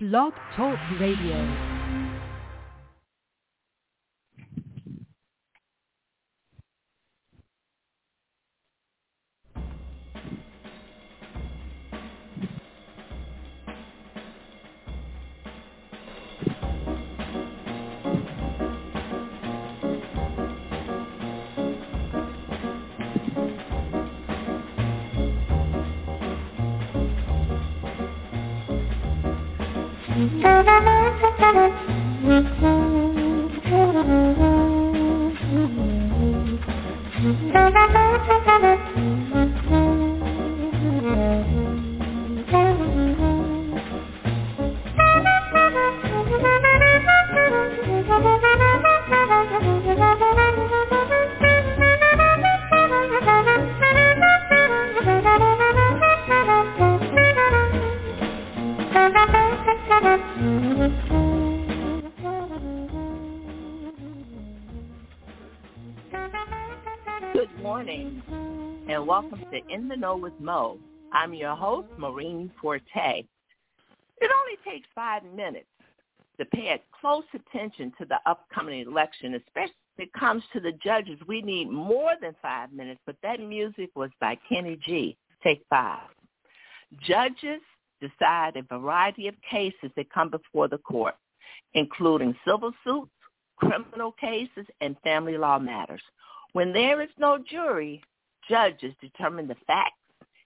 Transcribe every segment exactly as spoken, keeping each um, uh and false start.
Blog Talk Radio. In the Know with Mo. I'm your host, Maureen Forte. It only takes five minutes to pay close attention to the upcoming election, especially when it comes to the judges. We need more than five minutes, but that music was by Kenny G. Take five. Judges decide a variety of cases that come before the court, including civil suits, criminal cases, and family law matters. When there is no jury, judges determine the facts,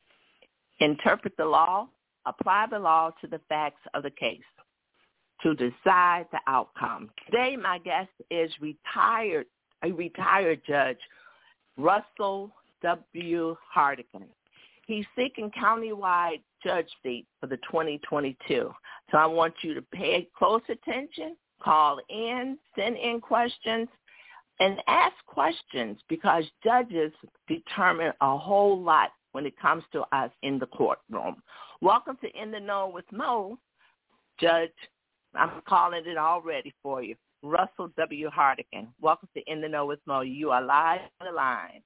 interpret the law, apply the law to the facts of the case to decide the outcome. Today, my guest is retired, a retired judge, Russell W. Hartigan. He's seeking countywide judge seat for the twenty twenty-two. So I want you to pay close attention, call in, send in questions, and ask questions, because judges determine a whole lot when it comes to us in the courtroom. Welcome to In the Know with Mo. Judge, I'm calling it already for you, Russell W. Hartigan. Welcome to In the Know with Mo. You are live on the line.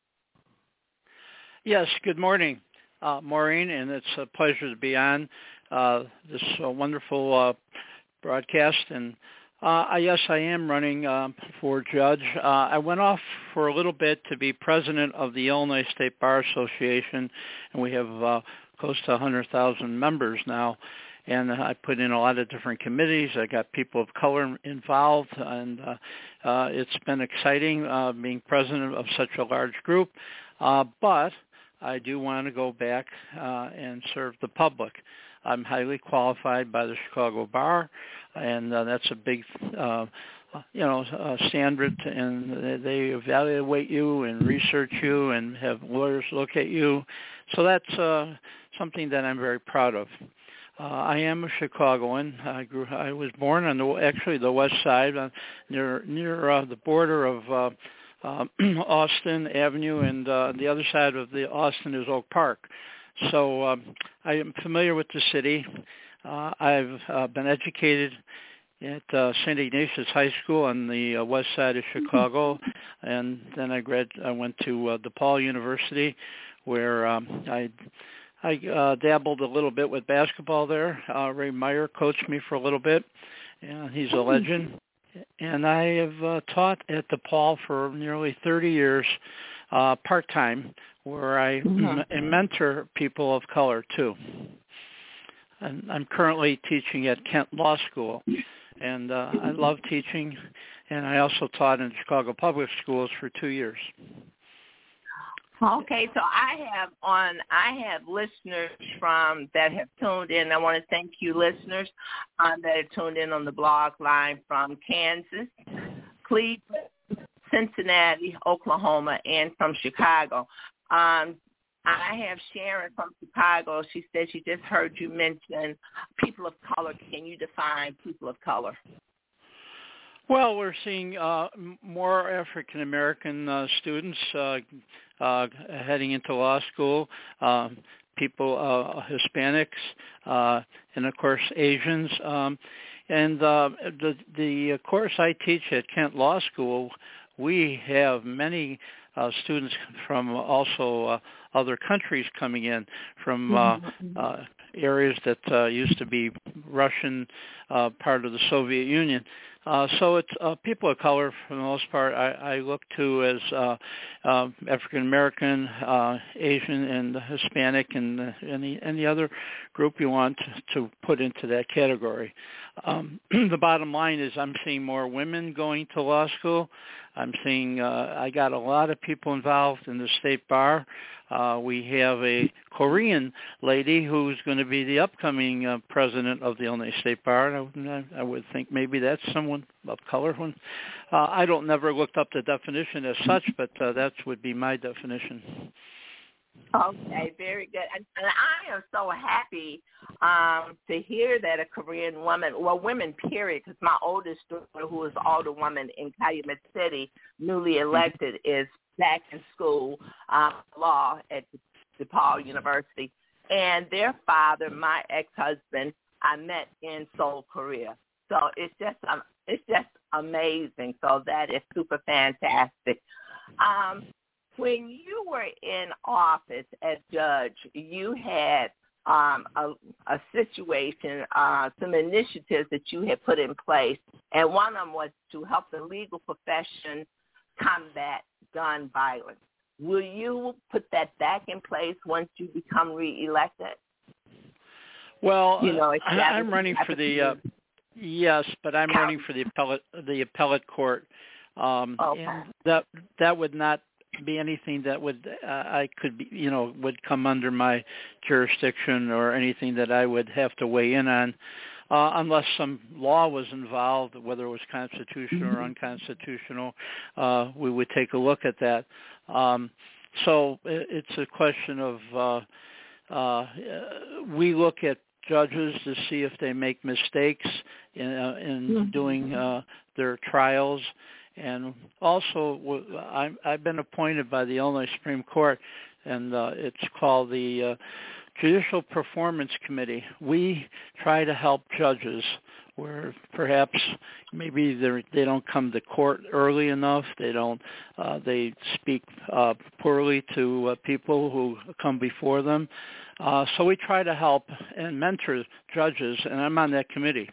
Yes, good morning, uh, Maureen, and it's a pleasure to be on uh, this uh, wonderful uh, broadcast. And Uh, yes, I am running uh, for judge. Uh, I went off for a little bit to be president of the Illinois State Bar Association, and we have uh, close to one hundred thousand members now. And I put in a lot of different committees. I got people of color involved, and uh, uh, it's been exciting uh, being president of such a large group. Uh, but I do want to go back uh, and serve the public. I'm highly qualified by the Chicago Bar, and uh, that's a big, uh, you know, uh, standard, and they evaluate you and research you and have lawyers look at you. So that's uh, something that I'm very proud of. Uh, I am a Chicagoan. I grew. I was born on the actually the west side, uh, near near uh, the border of uh, uh, Austin Avenue, and uh, the other side of the Austin is Oak Park. So um, I am familiar with the city. Uh, I've uh, been educated at uh, Saint Ignatius High School on the uh, west side of Chicago, and then I grad. I went to uh, DePaul University, where um, I I uh, dabbled a little bit with basketball there. Uh, Ray Meyer coached me for a little bit, and he's a legend. And I have uh, taught at DePaul for nearly thirty years, uh, part-time, where I mm-hmm. m- mentor people of color, too. And I'm currently teaching at Kent Law School, and uh, I love teaching, and I also taught in Chicago Public Schools for two years. Okay, so I have on, I have listeners from that have tuned in. I want to thank you, listeners, um, that have tuned in on the blog line from Kansas, Cleveland, Cincinnati, Oklahoma, and from Chicago. Um, I have Sharon from Chicago. She said she just heard you mention people of color. Can you define people of color? Well, we're seeing uh, more African American uh, students uh, uh, heading into law school, uh, people, uh, Hispanics, uh, and of course Asians. Um, and uh, the the course I teach at Kent Law School, we have many uh, students from also uh, other countries coming in, from uh, uh, areas that uh, used to be Russian, uh, part of the Soviet Union. Uh, so it's uh, people of color for the most part. I, I look to as uh, uh, African American, uh, Asian, and Hispanic, and uh, any any other group you want to put into that category. Um, the bottom line is, I'm seeing more women going to law school. I'm seeing uh, I got a lot of people involved in the state bar. Uh, we have a Korean lady who's going to be the upcoming uh, president of the Illinois State Bar. I, I would think maybe that's someone of color. When, uh, I don't never looked up the definition as such, but uh, that would be my definition. Okay, very good. And, and I am so happy um, to hear that a Korean woman, well, women, period, because my oldest daughter, who is an older woman in Calumet City, newly elected, is back in school, um, law at DePaul University. And their father, my ex-husband, I met in Seoul, Korea. So it's just um, it's just amazing. So that is super fantastic. Um, when you were in office as judge, you had um, a, a situation, uh, some initiatives that you had put in place, and one of them was to help the legal profession combat gun violence. Will you put that back in place once you become reelected? Well, you know, I, I'm running for the uh, yes, but I'm running for the appellate the appellate court, um, okay. and that that would not be anything that would uh, I could be you know would come under my jurisdiction or anything that I would have to weigh in on. Uh, unless some law was involved, whether it was constitutional or unconstitutional, uh, we would take a look at that. Um, so it's a question of uh, uh, we look at judges to see if they make mistakes in, uh, in doing uh, their trials. And also, I'm, I've been appointed by the Illinois Supreme Court, and uh, it's called the uh, Judicial Performance Committee. We try to help judges where perhaps maybe they don't come to court early enough. They don't. Uh, they speak uh, poorly to uh, people who come before them. Uh, so we try to help and mentor judges, and I'm on that committee.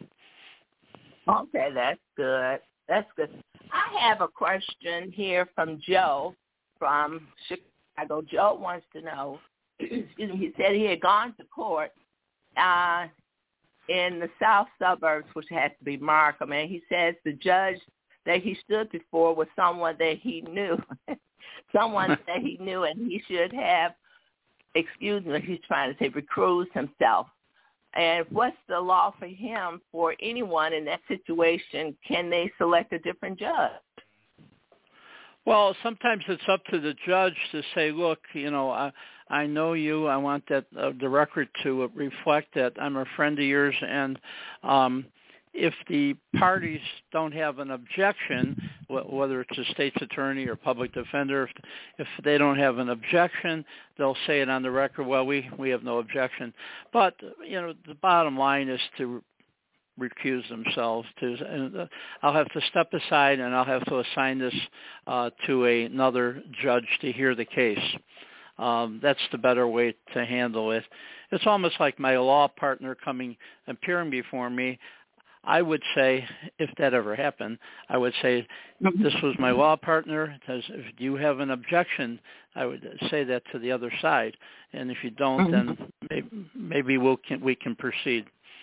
Okay, that's good. That's good. I have a question here from Joe from Chicago. Joe wants to know, excuse me, he said he had gone to court uh, in the south suburbs, which has to be Markham, and he says the judge that he stood before was someone that he knew, someone that he knew, and he should have, excuse me, he's trying to say recused himself. And what's the law for him, for anyone in that situation? Can they select a different judge? Well, sometimes it's up to the judge to say, look, you know, I, I know you. I want that uh, the record to reflect that I'm a friend of yours. And um, if the parties don't have an objection, wh- whether it's a state's attorney or public defender, if, if they don't have an objection, they'll say it on the record, well, we, we have no objection. But, you know, the bottom line is to recuse themselves. To, uh, I'll have to step aside and I'll have to assign this uh, to a, another judge to hear the case. Um, that's the better way to handle it. It's almost like my law partner coming, appearing before me. I would say, if that ever happened, I would say, this was my law partner. If you have an objection, I would say that to the other side. And if you don't, then maybe, maybe we'll can, we can proceed.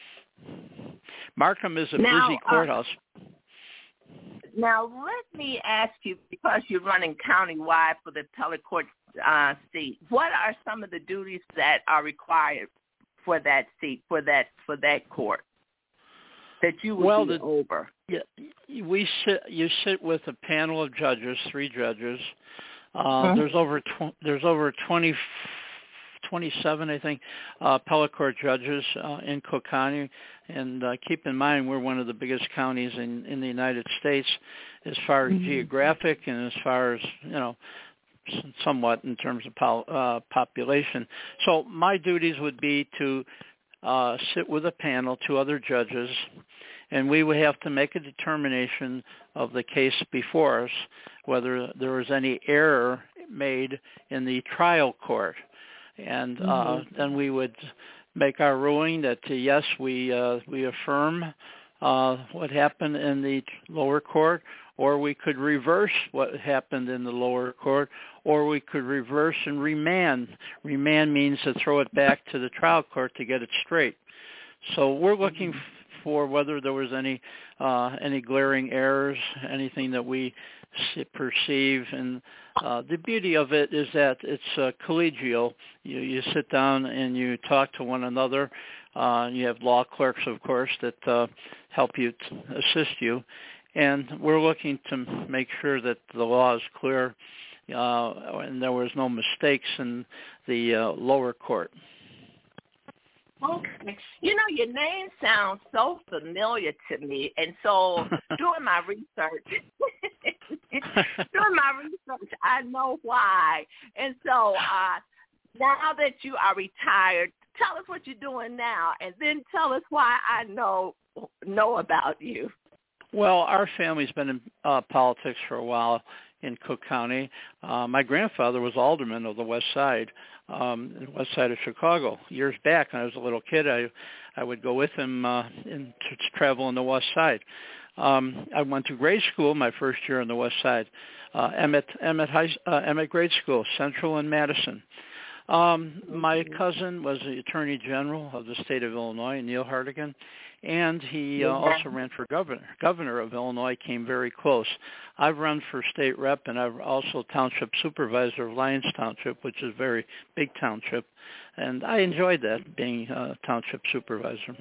Markham is a now, busy courthouse. Uh, now, let me ask you, because you're running countywide for the appellate court uh, seat, what are some of the duties that are required for that seat, for that for that court, that you would well, be the, over? Yeah, we sit. You sit with a panel of judges, three judges. Uh, mm-hmm. There's over tw- there's over twenty, twenty-seven, I think, uh, appellate court judges uh, in Cook County. And uh, keep in mind, we're one of the biggest counties in, in the United States as far as mm-hmm. geographic and as far as, you know, somewhat in terms of pol- uh, population. So my duties would be to uh, sit with a panel, two other judges, and we would have to make a determination of the case before us, whether there was any error made in the trial court. And uh, mm-hmm. then we would make our ruling that uh, yes, we uh, we affirm uh, what happened in the lower court, or we could reverse what happened in the lower court, or we could reverse and remand. Remand means to throw it back to the trial court to get it straight. So we're looking f- for whether there was any uh, any glaring errors, anything that we perceive. And uh, the beauty of it is that it's uh, collegial. You, you sit down and you talk to one another. Uh, you have law clerks, of course, that uh, help you, t- assist you. And we're looking to make sure that the law is clear uh, and there was no mistakes in the uh, lower court. Okay. You know, your name sounds so familiar to me, and so doing my research, doing my research, I know why. And so uh, now that you are retired, tell us what you're doing now, and then tell us why I know know about you. Well, our family's been in uh, politics for a while in Cook County. Uh, my grandfather was alderman of the West Side, um, West Side of Chicago. Years back, when I was a little kid, I I would go with him uh, in, to travel on the West Side. Um, I went to grade school my first year on the West Side, uh, Emmett Emmett High uh, Emmett Grade School, Central and Madison. Um, my cousin was the Attorney General of the state of Illinois, Neil Hartigan, and he uh, also ran for governor. Governor of Illinois, came very close. I've run for state rep, and I'm also township supervisor of Lyons Township, which is a very big township, and I enjoyed that, being a township supervisor.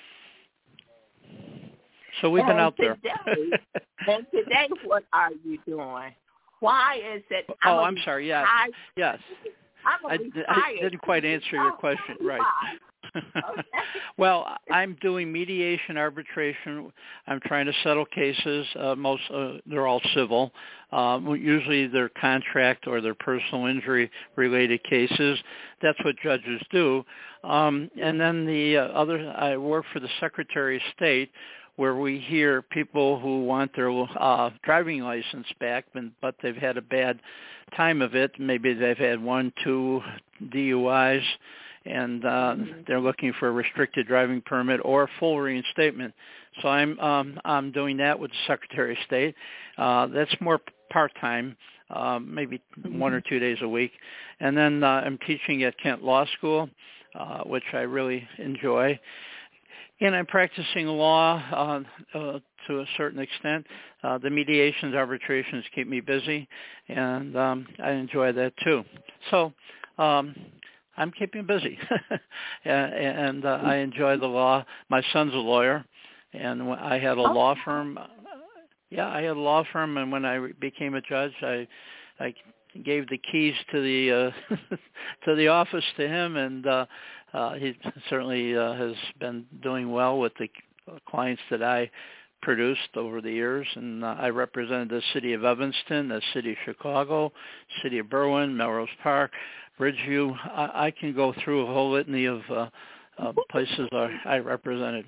So we've and been out today, there. And today, what are you doing? Why is it? I'm oh, I'm sorry. Yes, retired, yes. I'm a I, I didn't quite answer your question right. Okay. Well, I'm doing mediation, arbitration. I'm trying to settle cases. Uh, most uh, they're all civil. Um, usually they're contract or they're personal injury related cases. That's what judges do. Um, and then the uh, other, I work for the Secretary of State, where we hear people who want their uh, driving license back, but they've had a bad time of it. Maybe they've had one, two D U Is, and uh, they're looking for a restricted driving permit or full reinstatement. So I'm um, I'm doing that with the Secretary of State. Uh, that's more part-time, uh, maybe one or two days a week. And then uh, I'm teaching at Kent Law School, uh, which I really enjoy. And I'm practicing law uh, uh, to a certain extent. Uh, the mediations, arbitrations keep me busy, and um, I enjoy that too. So um, I'm keeping busy, and uh, I enjoy the law. My son's a lawyer, and I had a law firm. Yeah, I had a law firm, and when I became a judge, I I gave the keys to the uh, to the office to him, and uh, uh, he certainly uh, has been doing well with the clients that I produced over the years. And uh, I represented the city of Evanston, the city of Chicago, city of Berwyn, Melrose Park, Bridgeview. I, I can go through a whole litany of uh, uh, places I, I represented.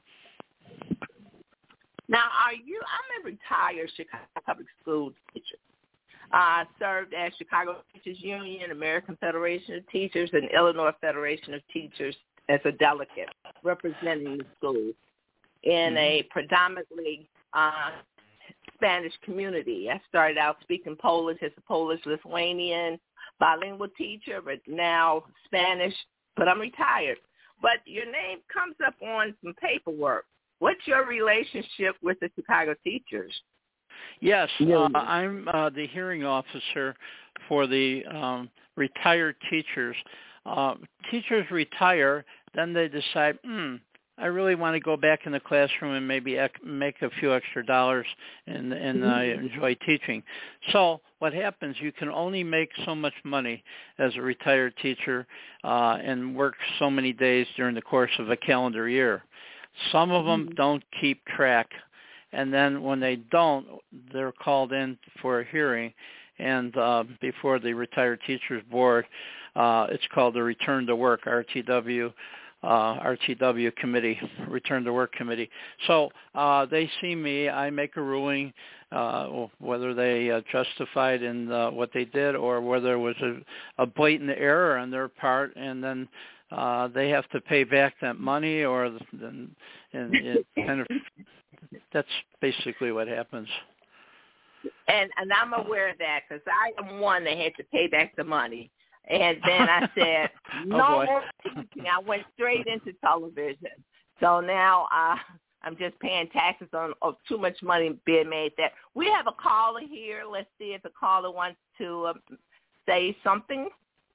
Now, are you? I'm a retired Chicago public school teacher. Uh, served as Chicago Teachers Union, American Federation of Teachers, and Illinois Federation of Teachers as a delegate representing the schools in mm-hmm. a predominantly uh, Spanish community. I started out speaking Polish as a Polish-Lithuanian bilingual teacher, but now Spanish, but I'm retired. But your name comes up on some paperwork. What's your relationship with the Chicago teachers? Yes, uh, I'm uh, the hearing officer for the um, retired teachers. Uh, teachers retire, then they decide, hmm, I really want to go back in the classroom and maybe ec- make a few extra dollars, and, and mm-hmm. I enjoy teaching. So what happens, you can only make so much money as a retired teacher uh, and work so many days during the course of a calendar year. Some of them mm-hmm. don't keep track. And then when they don't, they're called in for a hearing. And uh, before the Retired Teachers Board, uh, it's called the Return to Work, R T W, uh, R T W Committee, Return to Work Committee. So uh, they see me, I make a ruling, uh, whether they uh, justified in uh, what they did or whether it was a, a blatant error on their part, and then uh, they have to pay back that money, or then and it kind of that's basically what happens. And and I'm aware of that because I am one that had to pay back the money. And then I said, no oh more teaching. I went straight into television. So now uh, I'm just paying taxes on of too much money being made there. We have a caller here. Let's see if the caller wants to uh, say something.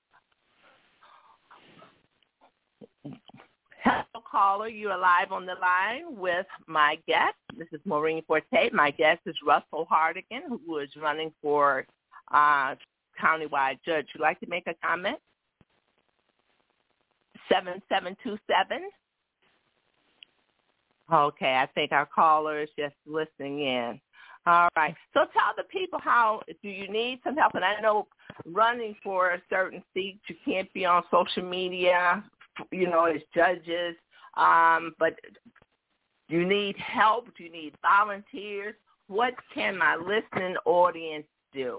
Hello, caller. You are live on the line with my guest. This is Maureen Forte. My guest is Russell Hardigan, who is running for uh, countywide judge. Would you like to make a comment? seven seven two seven. Okay, I think our caller is just listening in. All right. So tell the people, how do you need some help? And I know running for a certain seat, you can't be on social media, you know, as judges. Um, but do you need help? Do you need volunteers? What can my listening audience do?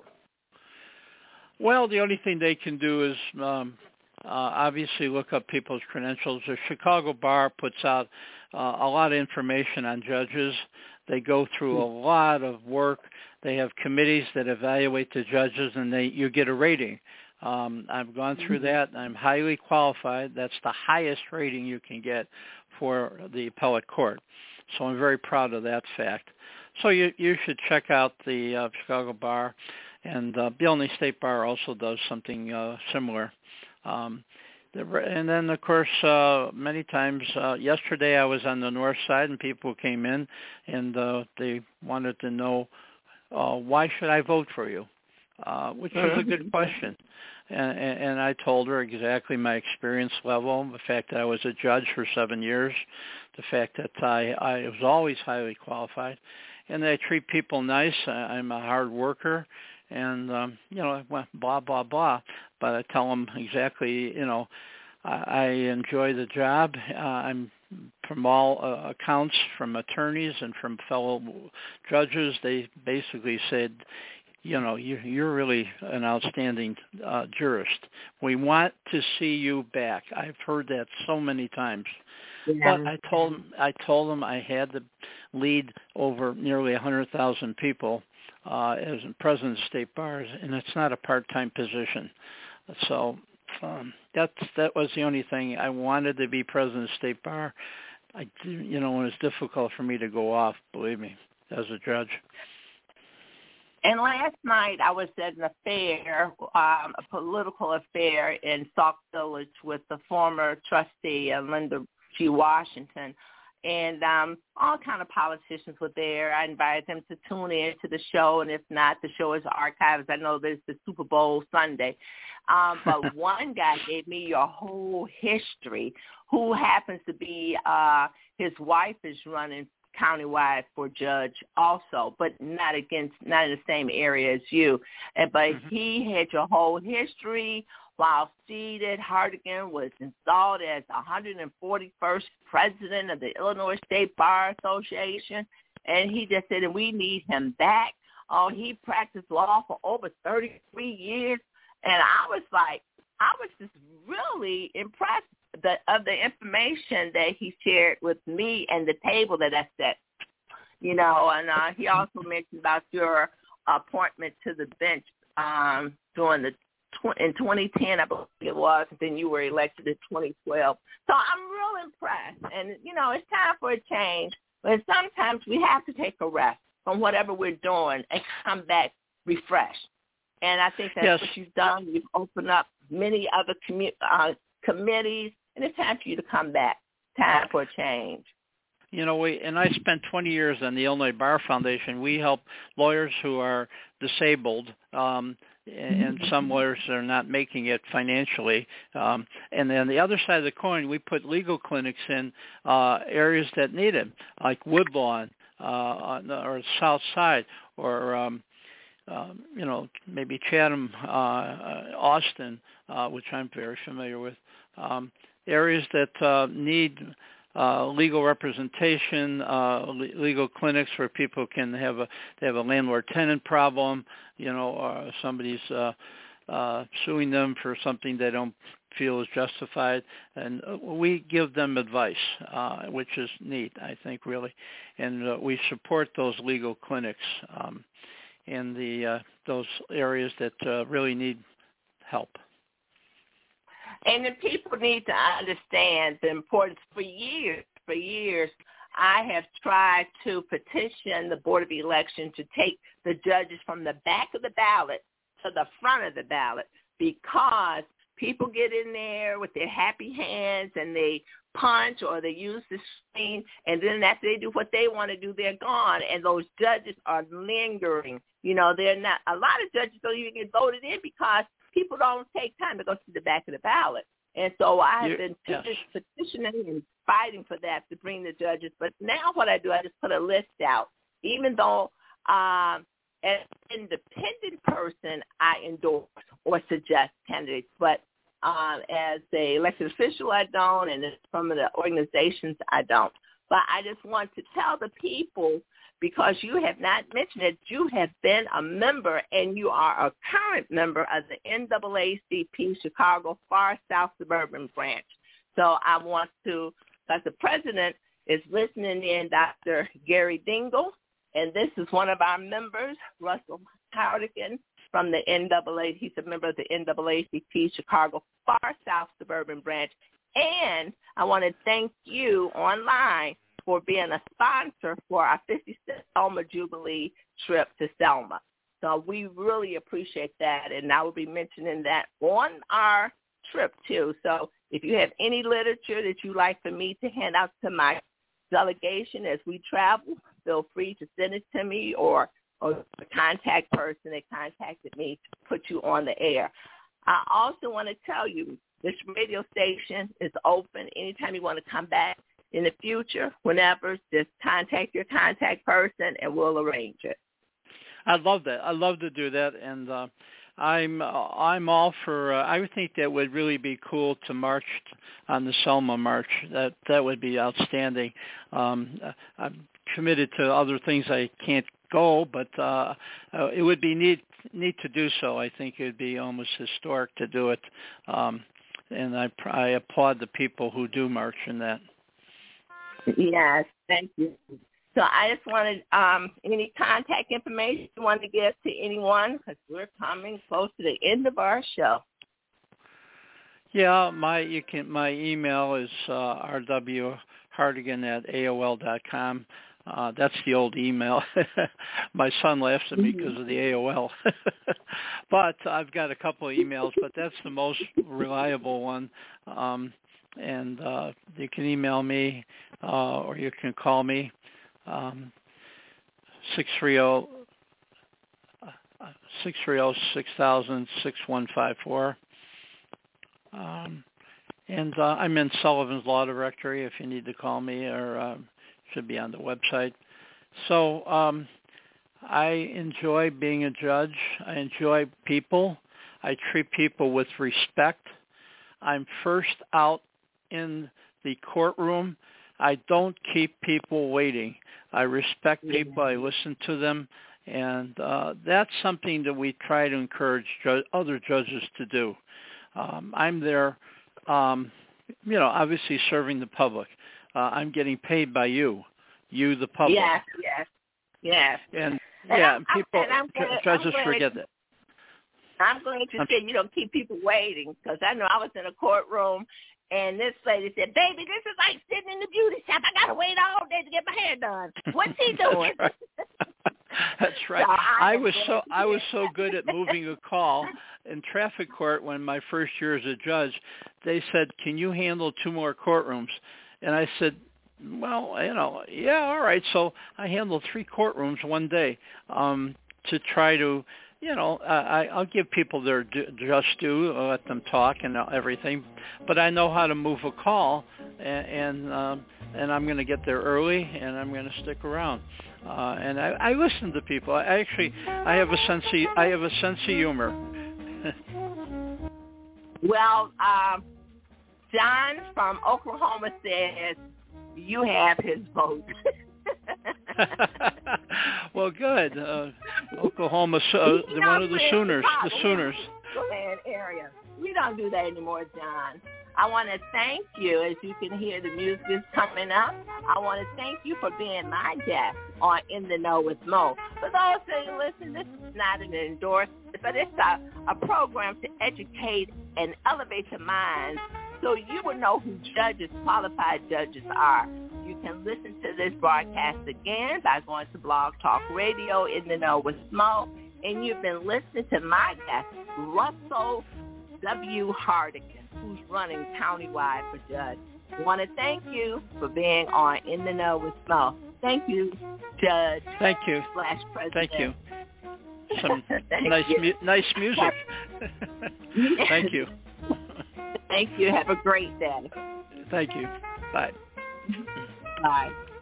Well, the only thing they can do is um, uh, obviously look up people's credentials. The Chicago Bar puts out uh, a lot of information on judges. They go through a lot of work. They have committees that evaluate the judges, and they you get a rating. Um, I've gone through that. I'm highly qualified. That's the highest rating you can get for the appellate court. So I'm very proud of that fact. So you you should check out the uh, Chicago Bar. And uh, the Olney State Bar also does something uh, similar. Um, the, and then, of course, uh, many times, uh, yesterday I was on the north side and people came in and uh, they wanted to know, uh, why should I vote for you? Uh, which was a good question. And, and, and I told her exactly my experience level, the fact that I was a judge for seven years, the fact that I, I was always highly qualified, and that I treat people nice. I, I'm a hard worker. And, um, you know, blah, blah, blah. But I tell them exactly, you know, I, I enjoy the job. Uh, I'm from all uh, accounts, from attorneys and from fellow judges, they basically said, you know, you, you're really an outstanding uh, jurist. We want to see you back. I've heard that so many times. Yeah. But I told I told them I had to lead over nearly one hundred thousand people uh, as president of state bars, and it's not a part-time position. So um, that's that was the only thing. I wanted to be president of state bar. I, you know, it was difficult for me to go off, believe me, as a judge. And last night I was at an affair, um, a political affair in Sauk Village with the former trustee, uh, Linda G. Washington, and um, all kind of politicians were there. I invited them to tune in to the show, and if not, the show is archived. I know there's the Super Bowl Sunday. Um, but one guy gave me your whole history, who happens to be, uh, his wife is running countywide for judge also, but not against, not in the same area as you. And but mm-hmm. he had your whole history. While seated, Hardigan was installed as one hundred forty-first president of the Illinois State Bar Association, and he just said, and we need him back. Oh, he practiced law for over thirty-three years, and I was like, I was just really impressed the, of the information that he shared with me and the table that I set. You know, and uh, he also mentioned about your appointment to the bench um, during the in twenty ten, I believe it was, and then you were elected in twenty twelve. So I'm real impressed. And, you know, it's time for a change, but sometimes we have to take a rest from whatever we're doing and come back refreshed. And I think that's yes. what you've done. You've opened up many other commu- uh, committees, and it's time for you to come back. Time for a change. You know, we and I spent twenty years on the Illinois Bar Foundation. We help lawyers who are disabled, um, and some lawyers are not making it financially. Um, and then the other side of the coin, we put legal clinics in uh, areas that need it, like Woodlawn uh, on the, or South Side, or um, uh, you know, maybe Chatham, uh, uh, Austin, uh, which I'm very familiar with. Um, areas that uh, need Uh, legal representation, uh, le- legal clinics where people can have a they have a landlord-tenant problem, you know, or somebody's uh, uh, suing them for something they don't feel is justified, and uh, we give them advice, uh, which is neat, I think, really, and uh, we support those legal clinics um, in the uh, those areas that uh, really need help. And the people need to understand the importance. For years, for years, I have tried to petition the Board of Election to take the judges from the back of the ballot to the front of the ballot, because people get in there with their happy hands and they punch or they use the screen, and then after they do what they want to do, they're gone, and those judges are lingering. You know, they're not. A lot of judges don't even get voted in because people don't take time to go to the back of the ballot. And so I have you, been yes. petitioning and fighting for that to bring the judges. But now what I do, I just put a list out. Even though um, as an independent person, I endorse or suggest candidates. But um, as an elected official, I don't. And some of the organizations, I don't. But I just want to tell the people, because you have not mentioned it, you have been a member and you are a current member of the N double A C P Chicago Far South Suburban Branch. So I want to, because the president is listening in, Doctor Gary Dingle, and this is one of our members, Russell Hardigan from the N double A. He's a member of the N double A C P Chicago Far South Suburban Branch. And I want to thank you online for being a sponsor for our fifty-sixth Selma Jubilee trip to Selma. So we really appreciate that, and I will be mentioning that on our trip too. So if you have any literature that you'd like for me to hand out to my delegation as we travel, feel free to send it to me, or, or the contact person that contacted me to put you on the air. I also want to tell you this radio station is open anytime you want to come back. In the future, whenever, just contact your contact person, and we'll arrange it. I'd love that. I'd love to do that, and uh, I'm uh, I'm all for. Uh, I would think that would really be cool to march on the Selma March. That that would be outstanding. Um, I'm committed to other things I can't go, but uh, uh, it would be neat neat to do so. I think it would be almost historic to do it, um, and I, I applaud the people who do march in that. Yes, thank you. So I just wanted um, any contact information you want to give to anyone, because we're coming close to the end of our show. Yeah, my you can my email is uh, r w hardigan at a o l dot com. Uh, that's the old email. My son laughs at me because of the A O L. But I've got a couple of emails, but that's the most reliable one. Um, and uh, you can email me uh, or you can call me, um, six three zero, six three zero, six thousand, six one five four. Um, and uh, I'm in Sullivan's Law Directory if you need to call me, or uh, should be on the website. So um, I enjoy being a judge. I enjoy people. I treat people with respect. I'm first out in the courtroom. I don't keep people waiting. I respect people. I listen to them. And uh, that's something that we try to encourage ju- other judges to do. Um, I'm there, um, you know, obviously serving the public. Uh, I'm getting paid by you, you the public. Yes, yes, yes. And, and yeah, I'm, people, and I'm gonna, judges I'm forget that. I'm going to I'm, say you don't keep people waiting, because I know I was in a courtroom, and this lady said, baby, this is like sitting in the beauty shop. I got to wait all day to get my hair done. What's he doing? That's right. That's right. So I, I was so I was so good at moving a call in traffic court when my first year as a judge. They said, "Can you handle two more courtrooms?" And I said, "Well, you know, yeah, all right." So I handled three courtrooms one day um, to try to, you know, I, I'll give people their just due, I'll let them talk and everything, but I know how to move a call, and and, um, and I'm going to get there early, and I'm going to stick around. Uh, and I, I listen to people. I actually, I have a sense of, I have a sense of humor. Well, um, John from Oklahoma says you have his vote. Well, good. Uh, Oklahoma, uh, one of the Sooners, the Sooners. Area. We don't don't do that anymore, John. I want to thank you. As you can hear, the music is coming up. I want to thank you for being my guest on In the Know with Mo. For those that listen, this is not an endorsement, but it's a, a program to educate and elevate your minds so you will know who judges, qualified judges are. You can listen to this broadcast again by going to Blog Talk Radio, In the Know with Mo. And you've been listening to my guest, Russell W. Hardigan, who's running countywide for judge. I want to thank you for being on In the Know with Mo. Thank you, Judge. Thank you. Slash President. Thank you. Some Thank nice, you. mu- nice music. Thank you. Thank you. Have a great day. Thank you. Bye. Bye.